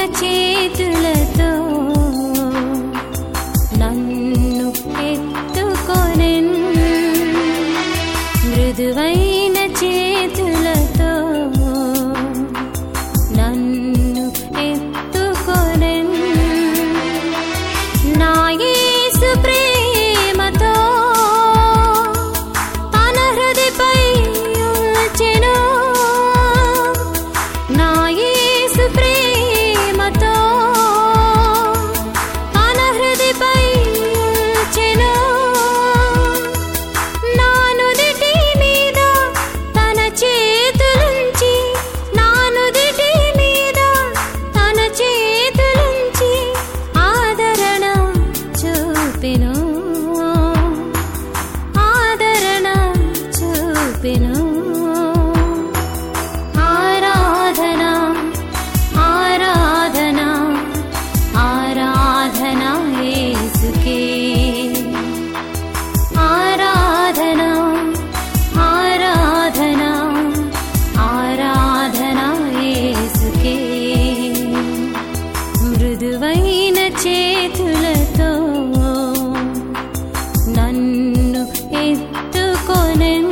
చేతులతో నన్ను ఎత్తుకొనెన్ మృదువైన చేతులతో నన్ను ఎత్తుకొనెన్ నా యేసు ప్రేమతో తన హృదయపై ఉంచెను నా యేసు ప్రేమతో తన హృదయపై ఉంచెను నా నుదిటి మీద తన చేతులుంచి నా నుదిటి మీద తన చేతులుంచి ఆదరణ చూపెను ఆదరణ చూపెను ఆరాధన ఆరాధన ఆరాధన యేసుకే ఆరాధన ఆరాధన ఆరాధన యేసుకే మృదువైన చేతులతో నన్ను ఎత్తుకొనెన్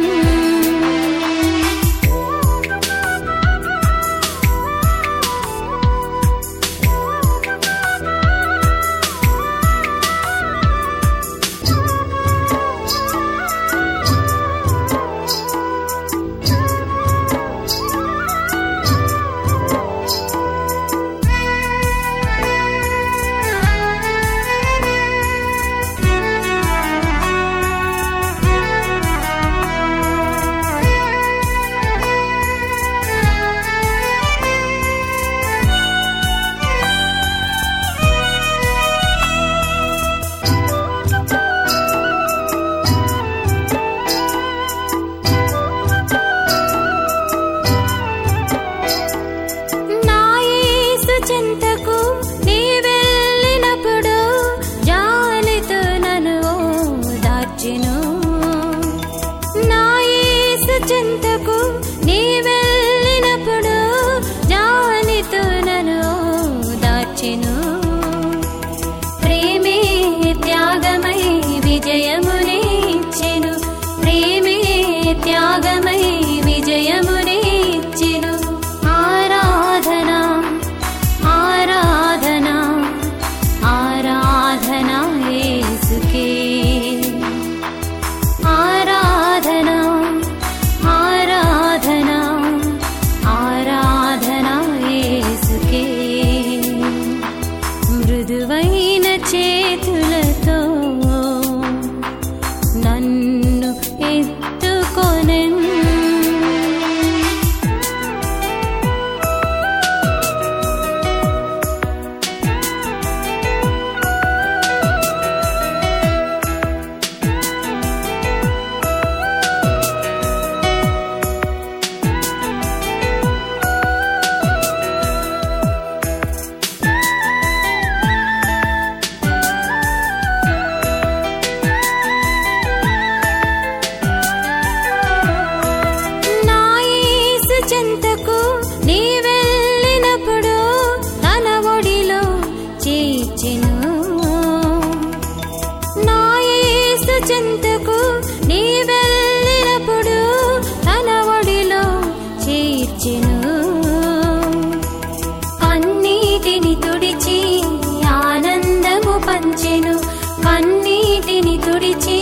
నా యేసు చెంతకు నీ వెళ్ళినప్పుడు జాలితో నన్ను ఓదార్చెను నా యేసు చెంతకు నీ వెళ్ళినప్పుడు జాలితో నన్ను ఓదార్చెను ప్రేమే త్యాగమై విజయమునిచ్చెను ప్రేమే త్యాగమై విజయమునిచ్చెను ఆరాధన ఆరాధన ఆరాధన యేసుకే ఆరాధన ఆరాధన ఆరాధన యేసుకే మృదువైన చేతులతో నన్ను ఎత్తుకొనెన్ నా యేసు చెంతకు నీ వెళ్ళినప్పుడు తన ఒడిలో చేర్చెను నా యేసు చెంతకు నీ వెళ్ళినప్పుడు తన ఒడిలో చేర్చెను కన్నీటిని తుడిచి ఆనందము పంచెను కన్నీటిని తుడిచి